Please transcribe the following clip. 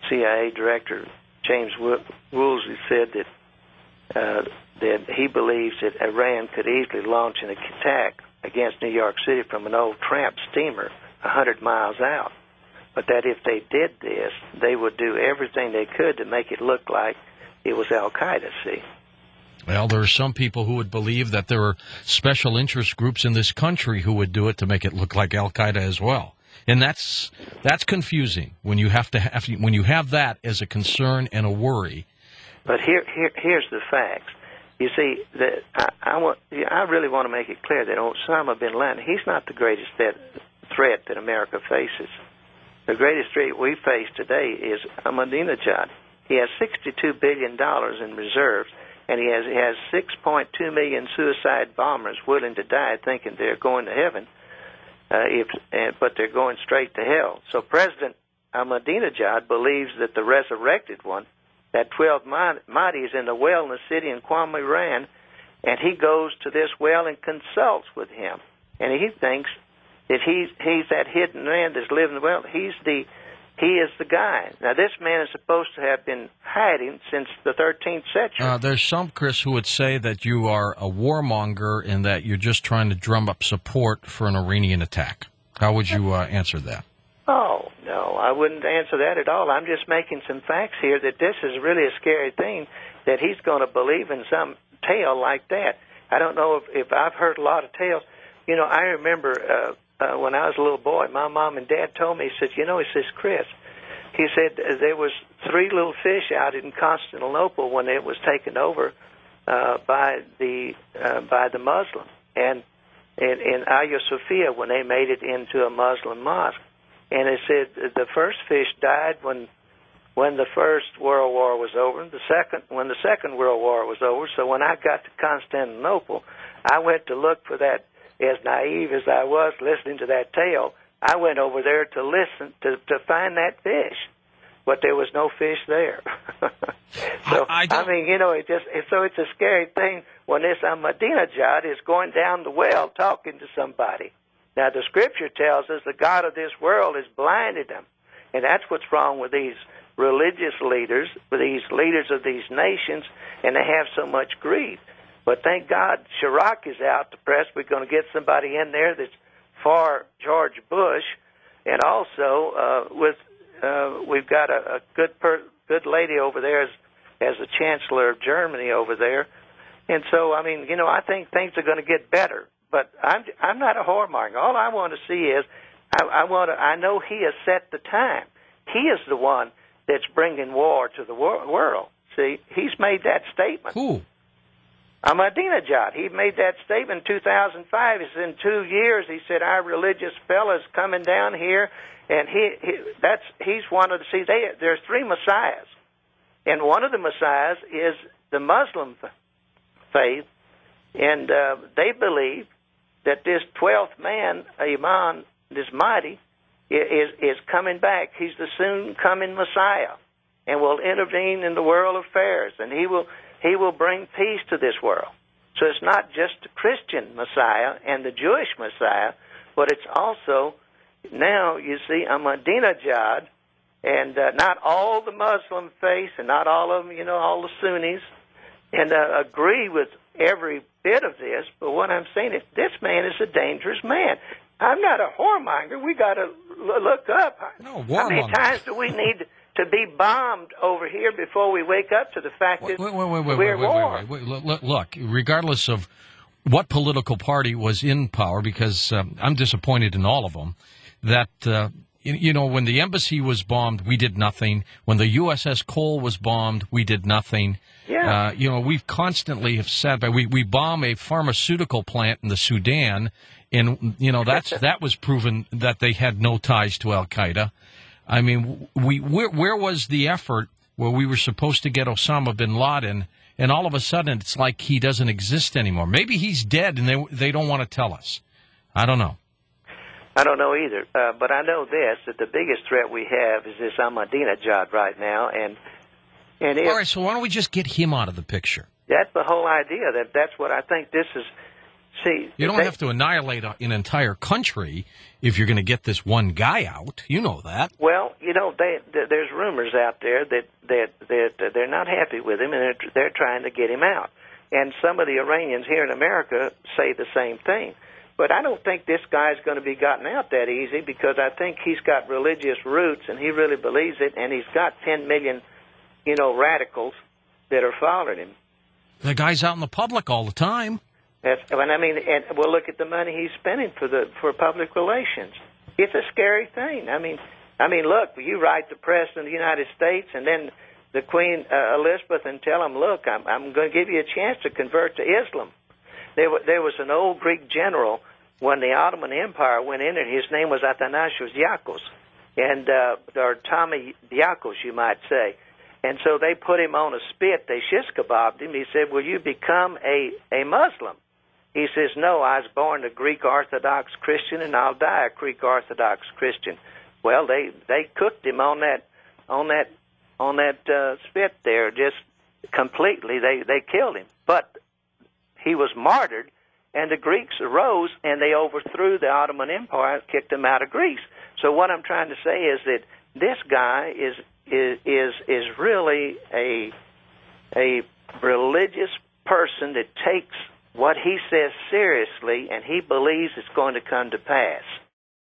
CIA Director James Woolsey said that he believes that Iran could easily launch an attack against New York City from an old tramp steamer 100 miles out, but that if they did this, they would do everything they could to make it look like it was Al-Qaeda, see? Well, there are some people who would believe that there are special interest groups in this country who would do it to make it look like Al-Qaeda as well. And that's confusing when you have that as a concern and a worry. But here's the facts. You see, I really want to make it clear that Osama bin Laden, he's not the greatest threat that America faces. The greatest threat we face today is Ahmadinejad. He has $62 billion in reserves, and he has 6.2 million suicide bombers willing to die thinking they're going to heaven, but they're going straight to hell. So President Ahmadinejad believes that the resurrected one, that 12 Mahdi, is in the well in the city in Qom, Iran, and he goes to this well and consults with him. And he thinks that he's that hidden man that's living in the well. He is the guy. Now, this man is supposed to have been hiding since the 13th century. There's some, Chris, who would say that you are a warmonger and that you're just trying to drum up support for an Iranian attack. How would you answer that? Oh, no, I wouldn't answer that at all. I'm just making some facts here that this is really a scary thing, that he's going to believe in some tale like that. I don't know if I've heard a lot of tales. You know, I remember when I was a little boy, my mom and dad told me, he says, Chris, he said there was 3 little fish out in Constantinople when it was taken over by the Muslim, and in Hagia Sophia when they made it into a Muslim mosque. And it said the first fish died when the First World War was over, when the Second World War was over. So when I got to Constantinople, I went to look for that. As naive as I was listening to that tale, I went over there to listen to find that fish, but there was no fish there. So I mean, it's a scary thing when this Ahmadinejad is going down the well talking to somebody. Now, the Scripture tells us the God of this world has blinded them, and that's what's wrong with these religious leaders, with these leaders of these nations, and they have so much greed. But thank God Chirac is out the press. We're going to get somebody in there that's for George Bush, and also we've got a good lady over there as the Chancellor of Germany over there. And so, I mean, I think things are going to get better. But I'm not a whoremonger. All I want to see is I know he has set the time. He is the one that's bringing war to the world. See, he's made that statement. Who? Ahmadinejad. He made that statement in 2005. He said in 2 years, he said, our religious fella's coming down here, and he's one of the, there's 3 messiahs, and one of the messiahs is the Muslim faith, and they believe that this 12th man, Imam, this Mahdi, is coming back. He's the soon-coming Messiah, and will intervene in the world affairs, and he will bring peace to this world. So it's not just the Christian Messiah and the Jewish Messiah, but it's also now, you see, Ahmadinejad, and not all the Muslim faith and not all of them, all the Sunnis, and agree with every bit of this, but what I'm saying is this man is a dangerous man. I'm not a whoremonger. We got to look up. No, how many times do we need to be bombed over here before we wake up to the fact that we're at war? Look, regardless of what political party was in power, because I'm disappointed in all of them, that when the embassy was bombed, we did nothing. When the USS Cole was bombed, we did nothing. Yeah. We've constantly have said, we bomb a pharmaceutical plant in the Sudan, and that was proven that they had no ties to Al Qaeda. I mean, where was the effort where we were supposed to get Osama bin Laden, and all of a sudden it's like he doesn't exist anymore? Maybe he's dead, and they don't want to tell us. I don't know. I don't know either, but I know this, that the biggest threat we have is this Ahmadinejad right now, and all right, so why don't we just get him out of the picture? That's the whole idea. That's what I think this is. See, you don't have to annihilate an entire country if you're going to get this one guy out. You know that. Well, there's rumors out there that they're not happy with him, and they're trying to get him out. And some of the Iranians here in America say the same thing. But I don't think this guy's going to be gotten out that easy, because I think he's got religious roots, and he really believes it, and he's got 10 million, radicals that are following him. The guy's out in the public all the time. And we'll look at the money he's spending for public relations. It's a scary thing. I mean, look, you write the President of the United States and then the Queen Elizabeth and tell him, look, I'm going to give you a chance to convert to Islam. There was an old Greek general when the Ottoman Empire went in, and his name was Athanasios Diakos, or Tommy Diakos, you might say. And so they put him on a spit. They shish kebabbed him. He said, will you become a Muslim? He says, no, I was born a Greek Orthodox Christian, and I'll die a Greek Orthodox Christian. Well, they cooked him on that spit there, just completely. They killed him. But he was martyred, and the Greeks arose, and they overthrew the Ottoman Empire and kicked them out of Greece. So what I'm trying to say is that this guy is really a religious person that takes what he says seriously, and he believes it's going to come to pass.